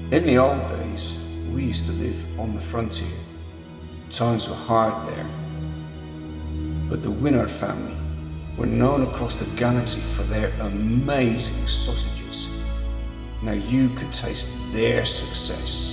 In the old days, we used to live on the frontier. Times were hard there. But the Winnard family were known across the galaxy for their amazing sausages. Now you can taste their success.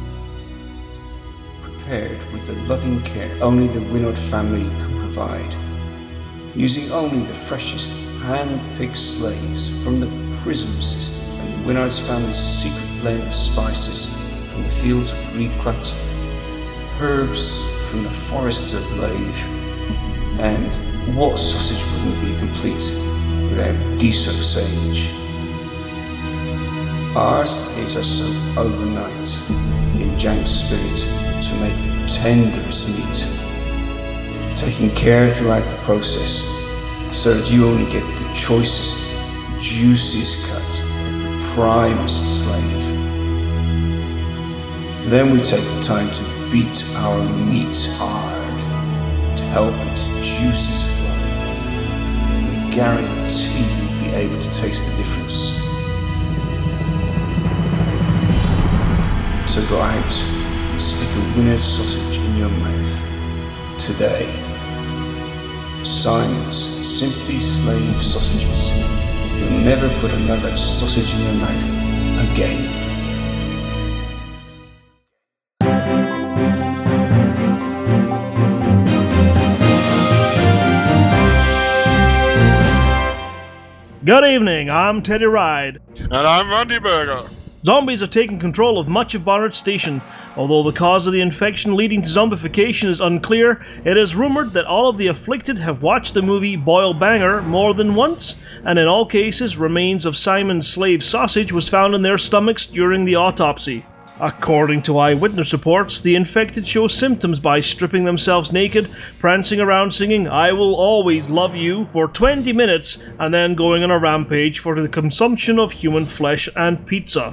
Prepared with the loving care only the Winnard family could provide. Using only the freshest hand-picked slaves from the Prism system and the Winnard's family's secret blend of spices from the fields of Reedcraft, herbs from the forests of Lave, and what sausage wouldn't be complete without Deesuck sage? Our slaves are soaked overnight in Jank spirit to make the tenderest meat, taking care throughout the process so that you only get the choicest, juiciest cut of the primest slave. Then we take the time to beat our meat hard to help its juices flow. We guarantee you'll be able to taste the difference. So go out and stick a Winnard sausage in your mouth today. Simon's Simply Slave Sausages. You'll never put another sausage in your mouth again. Good evening, I'm Teddy Ride. And I'm Randy Berger. Zombies have taken control of much of Barnard Station. Although the cause of the infection leading to zombification is unclear, it is rumoured that all of the afflicted have watched the movie Boyle Banger more than once, and in all cases, remains of Simon's slave sausage was found in their stomachs during the autopsy. According to eyewitness reports, the infected show symptoms by stripping themselves naked, prancing around singing "I Will Always Love You" for 20 minutes, and then going on a rampage for the consumption of human flesh and pizza.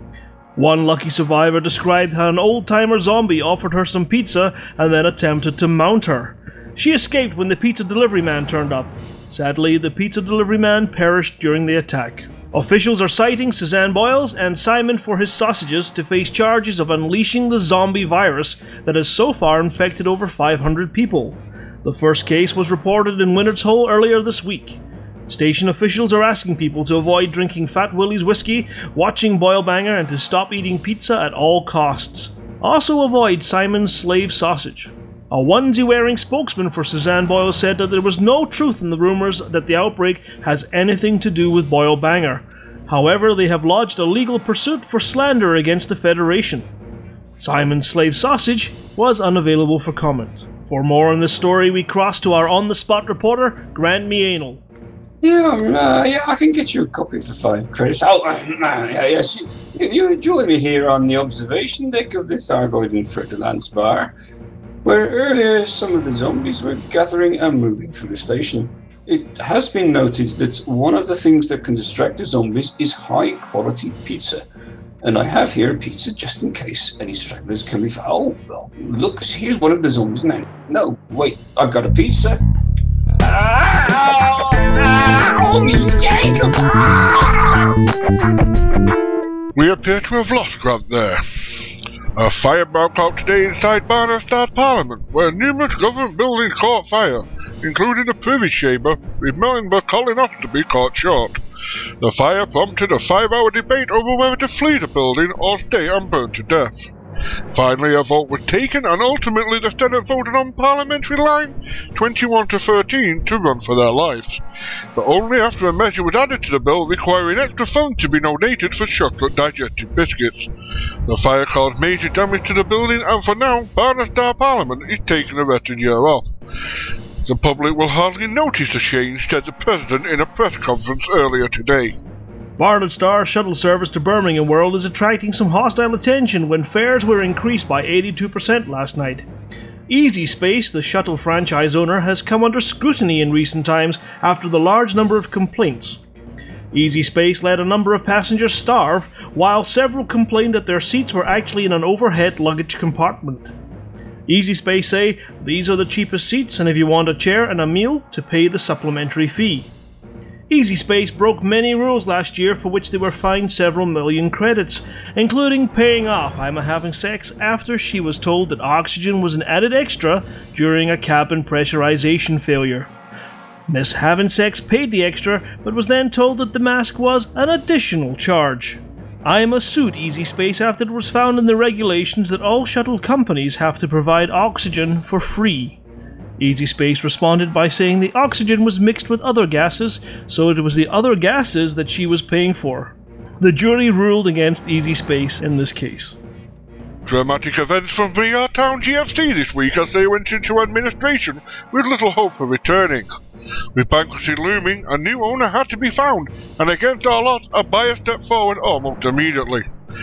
One lucky survivor described how an old-timer zombie offered her some pizza and then attempted to mount her. She escaped when the pizza delivery man turned up. Sadly, the pizza delivery man perished during the attack. Officials are citing Suzanne Boyles and Simon for his sausages to face charges of unleashing the zombie virus that has so far infected over 500 people. The first case was reported in Winnard's Hole earlier this week. Station officials are asking people to avoid drinking Fat Willie's whiskey, watching Boyle Banger, and to stop eating pizza at all costs. Also avoid Simon's slave sausage. A onesie-wearing spokesman for Suzanne Boyle said that there was no truth in the rumours that the outbreak has anything to do with Boyle Banger. However, they have lodged a legal pursuit for slander against the Federation. Simon's slave sausage was unavailable for comment. For more on this story, we cross to our on-the-spot reporter, Grant Meanel. Yeah, I can get you a copy for 5 credits. Yes, you join me here on the observation deck of the Thargoid and Fertilance Bar, where earlier some of the zombies were gathering and moving through the station. It has been noted that one of the things that can distract the zombies is high-quality pizza. And I have here a pizza just in case any stragglers can be found. Oh, well, look, here's one of the zombies now. No, wait, I've got a pizza. Mr. Jacob! We appear to have lost Grant there. A fire broke out today inside Barnard Parliament, where numerous government buildings caught fire, including the Privy Chamber, with member calling off to be caught short. The fire prompted a 5-hour debate over whether to flee the building or stay and burn to death. Finally, a vote was taken, and ultimately the Senate voted on parliamentary line 21-13 to run for their lives, but only after a measure was added to the bill requiring extra funds to be donated for chocolate digestive biscuits. The fire caused major damage to the building, and for now, Barnard Parliament is taking the rest of the year off. The public will hardly notice the change, said the President in a press conference earlier today. Barnard Star shuttle service to Birmingham World is attracting some hostile attention when fares were increased by 82% last night. Easy Space, the shuttle franchise owner, has come under scrutiny in recent times after the large number of complaints. Easy Space let a number of passengers starve, while several complained that their seats were actually in an overhead luggage compartment. Easy Space say, "These are the cheapest seats, and if you want a chair and a meal, to pay the supplementary fee." EasySpace broke many rules last year for which they were fined several million credits, including paying off Ima having sex after she was told that oxygen was an added extra during a cabin pressurization failure. Miss Having Sex paid the extra, but was then told that the mask was an additional charge. Ima sued EasySpace after it was found in the regulations that all shuttle companies have to provide oxygen for free. EasySpace responded by saying the oxygen was mixed with other gases, so it was the other gases that she was paying for. The jury ruled against EasySpace in this case. Dramatic events from VR Town GFC this week as they went into administration with little hope of returning. With bankruptcy looming, a new owner had to be found, and against our lot, a buyer stepped forward almost immediately.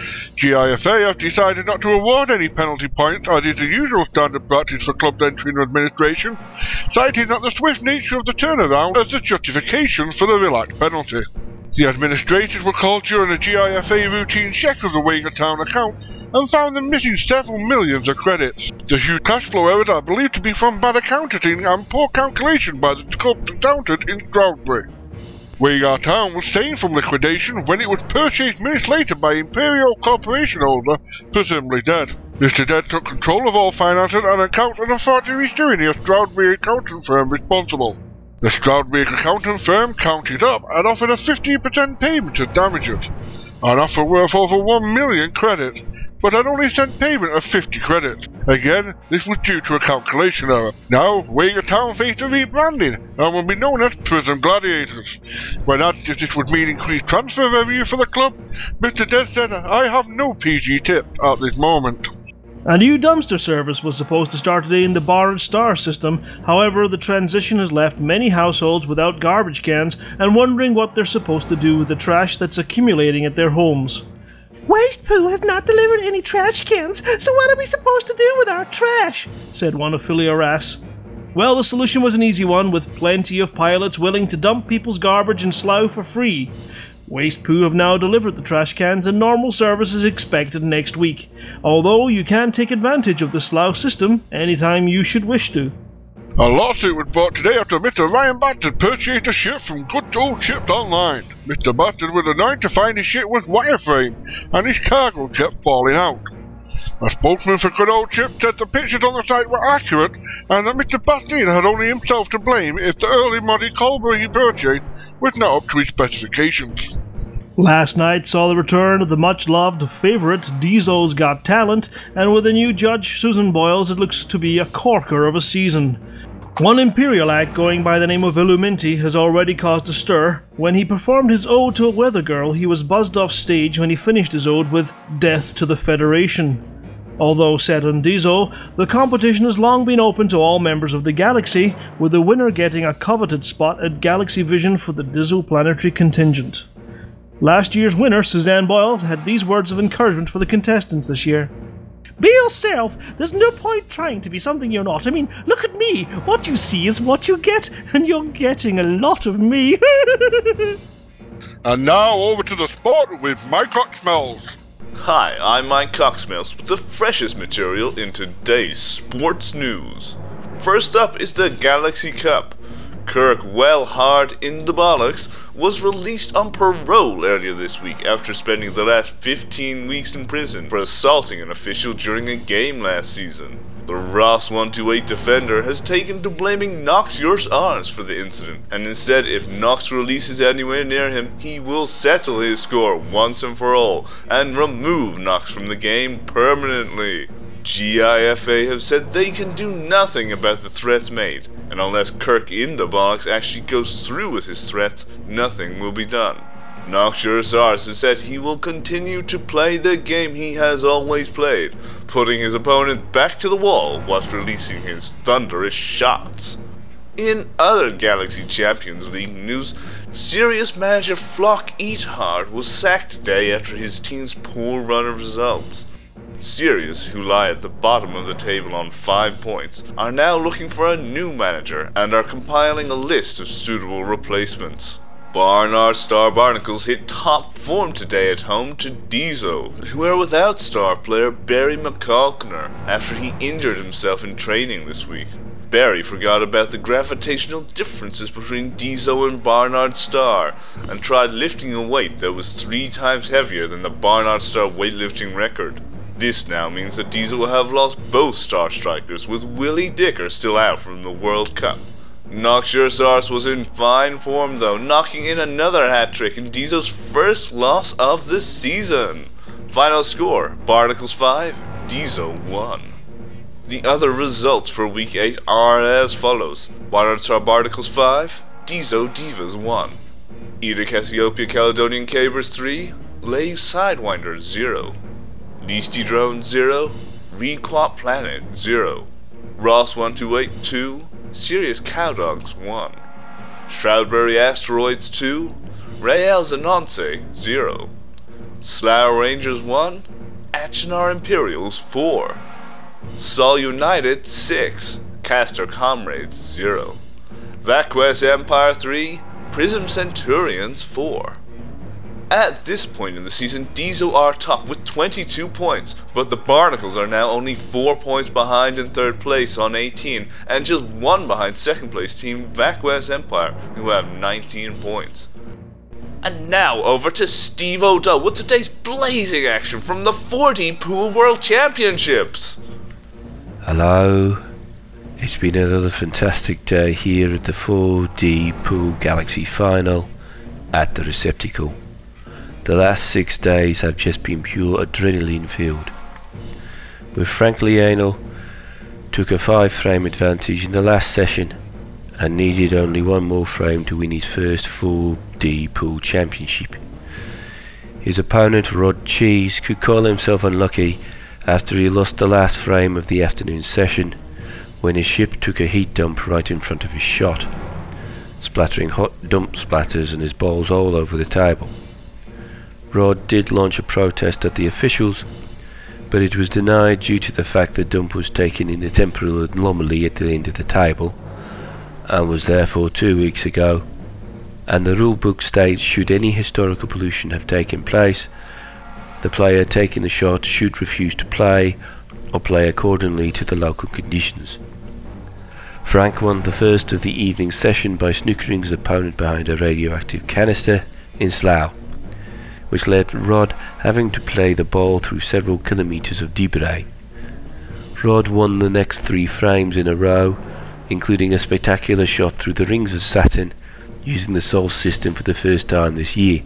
GIFA have decided not to award any penalty points as is the usual standard practice for clubs entering administration, citing that the swift nature of the turnaround as the justification for the relaxed penalty. The administrators were called during a GIFA routine check of the Wagga Town account and found them missing several millions of credits. The huge cash flow errors are believed to be from bad accounting and poor calculation by the club's accountant in Stroudsbury. Wagga Town was saved from liquidation when it was purchased minutes later by Imperial Corporation holder, presumably Dead. Mr. Dead took control of all finances and accounted and thought to restoring the Stroudsbury accounting firm responsible. The Stroudsbury accounting firm counted up and offered a 15% payment of damages, an offer worth over 1 million credits, but had only sent payment of 50 credits. Again, this was due to a calculation error. Now, Wagga Town faced a rebranding and will be known as Prism Gladiators. When asked if this would mean increased transfer revenue for the club, Mr. Dead said, "I have no PG tip at this moment." A new dumpster service was supposed to start today in the Bar & Star system. However, the transition has left many households without garbage cans and wondering what they're supposed to do with the trash that's accumulating at their homes. "Waste Poo has not delivered any trash cans, so what are we supposed to do with our trash?" said one Ophelia Rass. Well, the solution was an easy one, with plenty of pilots willing to dump people's garbage in Slough for free. Waste Poo have now delivered the trash cans and normal service is expected next week, although you can take advantage of the Slough system anytime you should wish to. A lawsuit was brought today after Mr. Ryan Bastard purchased a ship from good old Chips Online. Mr. Bastard was annoyed to find his ship was wireframe, and his cargo kept falling out. A spokesman for good old Chips said the pictures on the site were accurate, and that Mr. Bastard had only himself to blame if the early Moddy Culver he purchased was not up to his specifications. Last night saw the return of the much-loved favourite Diesel's Got Talent, and with a new judge, Susan Boyles, it looks to be a corker of a season. One Imperial act going by the name of Illuminti has already caused a stir. When he performed his ode to a weather girl, he was buzzed off stage when he finished his ode with "Death to the Federation." Although set on Diesel, the competition has long been open to all members of the galaxy, with the winner getting a coveted spot at Galaxy Vision for the Diesel Planetary Contingent. Last year's winner, Suzanne Boyle, had these words of encouragement for the contestants this year. "Be yourself. There's no point trying to be something you're not. I mean, look at me. What you see is what you get, and you're getting a lot of me." And now over to the sport with Mike Coxmells. Hi, I'm Mike Coxmells with the freshest material in today's sports news. First up is the Galaxy Cup. Kirk Wellhard in the bollocks was released on parole earlier this week after spending the last 15 weeks in prison for assaulting an official during a game last season. The Ross 128 defender has taken to blaming Nox Yours Ours for the incident, and instead, if Nox releases anywhere near him, he will settle his score once and for all and remove Nox from the game permanently. GIFA have said they can do nothing about the threats made, and unless Kirk in the bollocks actually goes through with his threats, nothing will be done. Nox Yours Ours has said he will continue to play the game he has always played, putting his opponent back to the wall whilst releasing his thunderous shots. In other Galaxy Champions League news, Sirius manager Flock Eathard was sacked today after his team's poor run of results. Sirius, who lie at the bottom of the table on 5 points, are now looking for a new manager and are compiling a list of suitable replacements. Barnard Star Barnacles hit top form today at home to Diesel, who are without star player Barry McCalkner after he injured himself in training this week. Barry forgot about the gravitational differences between Diesel and Barnard Star and tried lifting a weight that was 3 times heavier than the Barnard Star weightlifting record. This now means that Diesel will have lost both Star Strikers, with Willie Dicker still out from the World Cup. Noxursars was in fine form though, knocking in another hat-trick in Diesel's first loss of the season. Final score, Barnacles 5, Diesel 1. The other results for Week 8 are as follows: Barnard Star Barnacles 5, Diesel Divas 1. Ida Cassiopeia Caledonian Cabers 3, Lay Sidewinder 0. Leasty Drone 0, Requap Planet 0. Ross 128 2, Sirius Cowdogs 1. Shroudbury Asteroids 2, Rael Zanonce 0. Slough Rangers 1, Achenar Imperials 4. Sol United 6, Castor Comrades 0. Vaquest Empire 3, Prism Centurions 4. At this point in the season, Diesel are top with 22 points, but the Barnacles are now only 4 points behind in 3rd place on 18, and just 1 behind 2nd place team Vaquest Empire, who have 19 points. And now over to Steve O'Dell with today's blazing action from the 4D Pool World Championships. Hello. It's been another fantastic day here at the 4D Pool Galaxy Final at the Receptacle. The last 6 days have just been pure adrenaline filled. With Frank Lianel took a 5-frame advantage in the last session and needed only 1 more frame to win his first 4D Pool Championship. His opponent Rod Cheese could call himself unlucky after he lost the last frame of the afternoon session when his ship took a heat dump right in front of his shot, splattering hot dump splatters and his balls all over the table. Rod did launch a protest at the officials, but it was denied due to the fact the dump was taken in a temporal anomaly at the end of the table, and was therefore 2 weeks ago, and the rulebook states should any historical pollution have taken place, the player taking the shot should refuse to play, or play accordingly to the local conditions. Frank won the first of the evening session by snookering his opponent behind a radioactive canister in Slough, which led Rod having to play the ball through several kilometres of debris. Rod won the next 3 frames in a row, including a spectacular shot through the rings of Saturn using the Sol system for the first time this year.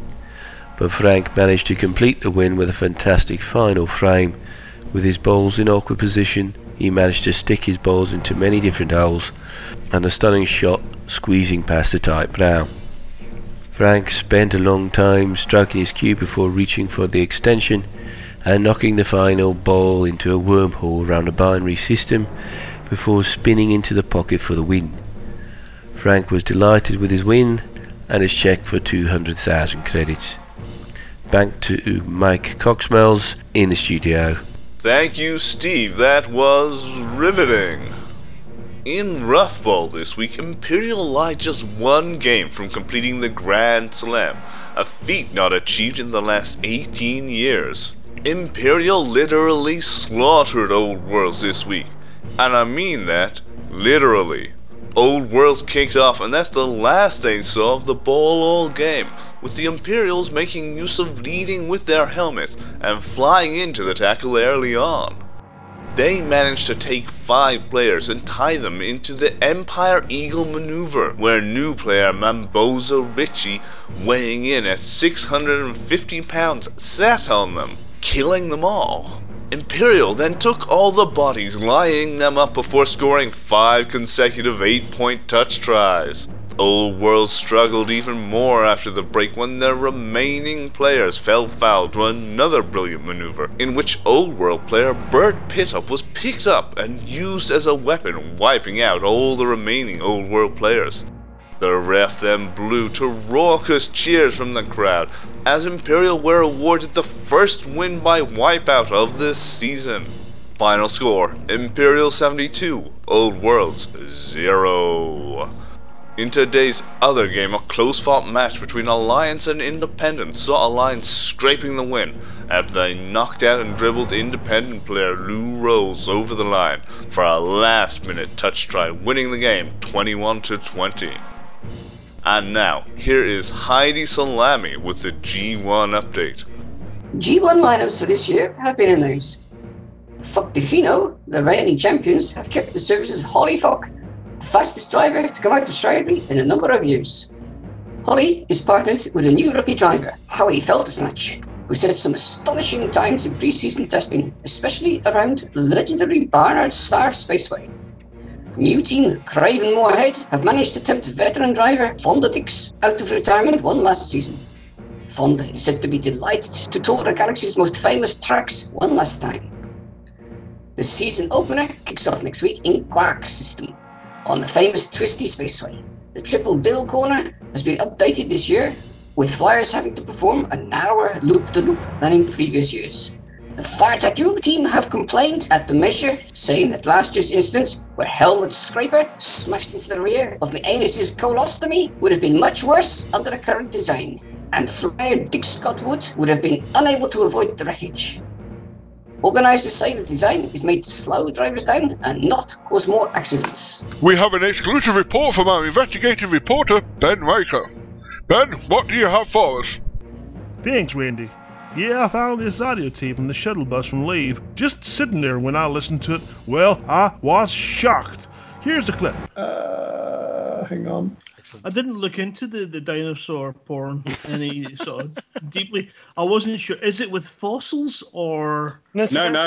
But Frank managed to complete the win with a fantastic final frame. With his balls in awkward position, he managed to stick his balls into many different holes, and a stunning shot squeezing past the tight brown. Frank spent a long time stroking his cue before reaching for the extension and knocking the final ball into a wormhole around a binary system before spinning into the pocket for the win. Frank was delighted with his win and his check for 200,000 credits. Back to Mike Coxmells in the studio. Thank you, Steve. That was riveting. In Roughball this week, Imperial lie just 1 game from completing the Grand Slam, a feat not achieved in the last 18 years. Imperial literally slaughtered Old Worlds this week, and I mean that literally. Old Worlds kicked off, and that's the last they saw of the ball all game, with the Imperials making use of leading with their helmets and flying into the tackle early on. They managed to take 5 players and tie them into the Empire Eagle maneuver, where new player Mambozo Ritchie, weighing in at 650 pounds, sat on them, killing them all. Imperial then took all the bodies, lining them up before scoring 5 consecutive 8-point touch tries. Old World struggled even more after the break when their remaining players fell foul to another brilliant maneuver, in which Old World player Bert Pittup was picked up and used as a weapon, wiping out all the remaining Old World players. The ref then blew to raucous cheers from the crowd, as Imperial were awarded the first win by wipeout of this season. Final score, Imperial 72, Old Worlds 0. In today's other game, a close-fought match between Alliance and Independent saw Alliance scraping the win after they knocked out and dribbled Independent player Lou Rose over the line for a last-minute touch try, winning the game 21-20. And now, here is Heidi Salami with the G1 update. G1 lineups for this year have been announced. Fuck Defino, the reigning champions, have kept the services Holly Fock, the fastest driver to come out of Stradley in a number of years. Holly is partnered with a new rookie driver, Howie Feltersnatch, who set some astonishing times in pre-season testing, especially around the legendary Barnard Star Spaceway. New team Craven Moorhead have managed to tempt veteran driver Fonda Dix out of retirement one last season. Fonda is said to be delighted to tour the Galaxy's most famous tracks one last time. The season opener kicks off next week in Quark System, on the famous Twisty Spaceway. The Triple Bill corner has been updated this year, with flyers having to perform a narrower loop-to-loop than in previous years. The Fire Tattoo team have complained at the measure, saying that last year's incident, where Helmut Scraper smashed into the rear of McAnus's colostomy, would have been much worse under the current design, and flyer Dick Scott Wood would have been unable to avoid the wreckage. Organisers say the design is made to slow drivers down and not cause more accidents. We have an exclusive report from our investigative reporter, Ben Riker. Ben, what do you have for us? Thanks, Randy. Yeah, I found this audio tape on the shuttle bus from Lave. Just sitting there when I listened to it. Well, I was shocked. Here's a clip. Hang on. I didn't look into the dinosaur porn any sort of deeply. I wasn't sure. Is it with fossils or No.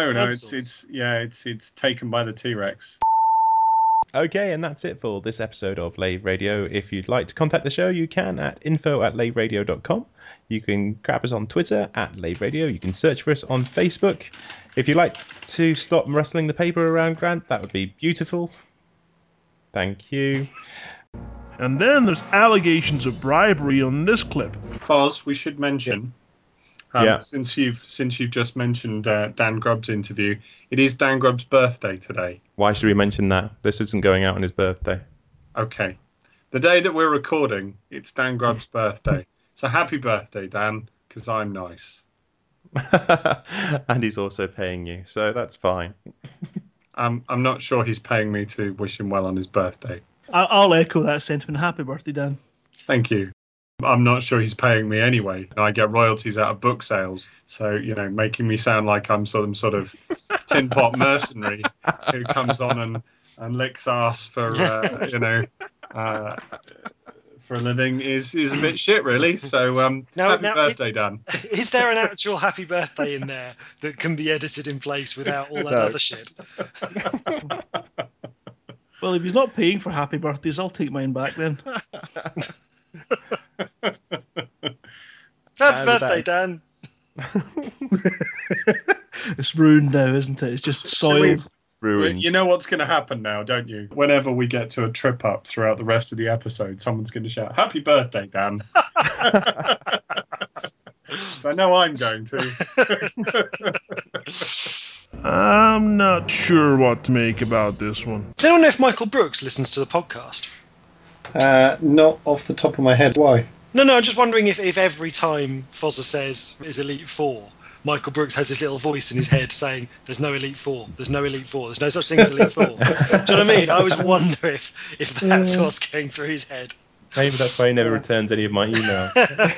It's taken by the T-Rex. Okay, and that's it for this episode of Lave Radio. If you'd like to contact the show, you can at info@laveradio.com. You can grab us on Twitter @Lave Radio. You can search for us on Facebook. If you'd like to stop rustling the paper around, Grant, that would be beautiful. Thank you. And then there's allegations of bribery on this clip. Foz, we should mention, since you've just mentioned Dan Grubb's interview, it is Dan Grubb's birthday today. Why should we mention that? This isn't going out on his birthday. Okay. The day that we're recording, it's Dan Grubb's birthday. So happy birthday, Dan, because I'm nice. And he's also paying you, so that's fine. I'm not sure he's paying me to wish him well on his birthday. I'll echo that sentiment. Happy birthday, Dan. Thank you. I'm not sure he's paying me anyway. I get royalties out of book sales. So, making me sound like I'm some sort of tin pot mercenary who comes on and licks ass for, for a living is a bit shit, really. So, happy birthday, Dan. Is there an actual happy birthday in there that can be edited in place without all that other shit? Well, if he's not paying for happy birthdays, I'll take mine back then. Happy birthday, Dan. It's ruined now, isn't it? It's just soiled. Ruined. You know what's going to happen now, don't you? Whenever we get to a trip up throughout the rest of the episode, someone's going to shout, "Happy birthday, Dan." So I know I'm going to. I'm not sure what to make about this one. Does anyone know if Michael Brooks listens to the podcast? Not off the top of my head. Why? No, I'm just wondering if every time Fozzer says is Elite Four, Michael Brooks has this little voice in his head saying, "There's no Elite Four. There's no Elite Four. There's no such thing as Elite Four." Do you know what I mean? I always wonder if that's what's going through his head. Maybe that's why he never returns any of my emails.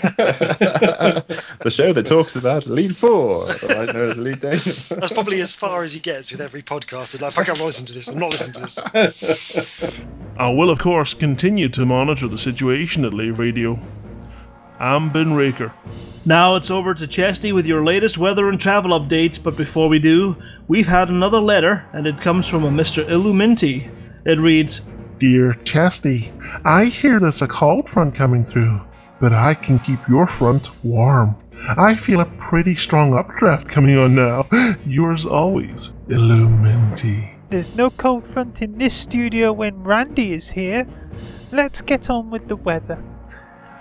The show that talks about Elite Four, otherwise known as Elite Dangerous. That's probably as far as he gets with every podcast. It's like, fuck, I'm not listening to this. I'm not listening to this. I will, of course, continue to monitor the situation at Lave Radio. I'm Ben Raker. Now it's over to Chesty with your latest weather and travel updates, but before we do, we've had another letter, and it comes from a Mr. Illuminti. It reads, Dear Chesty, I hear there's a cold front coming through, but I can keep your front warm. I feel a pretty strong updraft coming on now. Yours always, Illuminati. There's no cold front in this studio when Randy is here. Let's get on with the weather.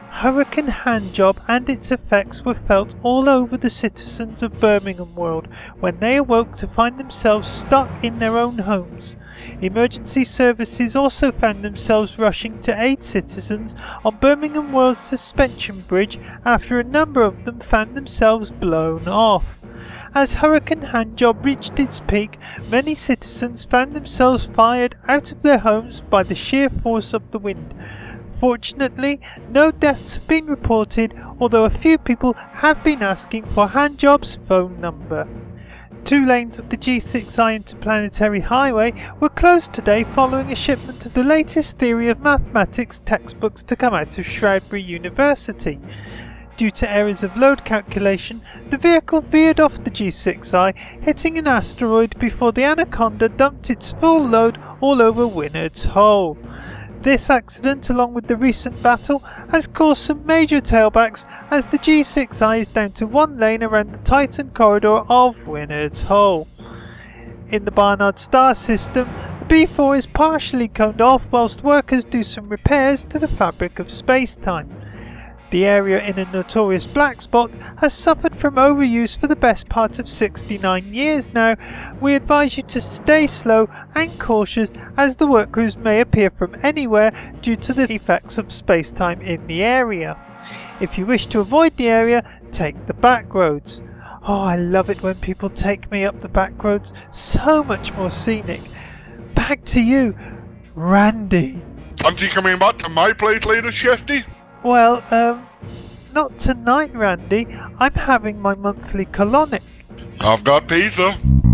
Hurricane Handjob and its effects were felt all over the citizens of Birmingham World when they awoke to find themselves stuck in their own homes. Emergency services also found themselves rushing to aid citizens on Birmingham World's suspension bridge after a number of them found themselves blown off. As Hurricane Handjob reached its peak, many citizens found themselves fired out of their homes by the sheer force of the wind. Fortunately, no deaths have been reported, although a few people have been asking for Handjob's phone number. 2 lanes of the G6I Interplanetary Highway were closed today following a shipment of the latest theory of mathematics textbooks to come out of Shrewsbury University. Due to errors of load calculation, the vehicle veered off the G6I, hitting an asteroid before the Anaconda dumped its full load all over Winard's Hole. This accident, along with the recent battle, has caused some major tailbacks as the G6I is down to 1 lane around the Titan corridor of Winard's Hole. In the Barnard Star system, the B4 is partially coned off whilst workers do some repairs to the fabric of space-time. The area in a notorious black spot has suffered from overuse for the best part of 69 years now. We advise you to stay slow and cautious as the work crews may appear from anywhere due to the effects of space-time in the area. If you wish to avoid the area, take the back roads. Oh, I love it when people take me up the back roads, so much more scenic. Back to you, Randy. Fancy coming back to my place later, Shefty? Well, not tonight, Randy. I'm having my monthly colonic. I've got pizza.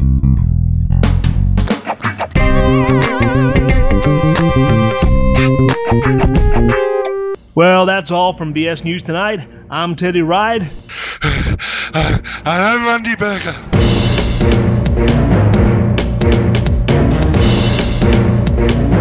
Well, that's all from BS News Tonight. I'm Teddy Ride. And I'm Randy Berger.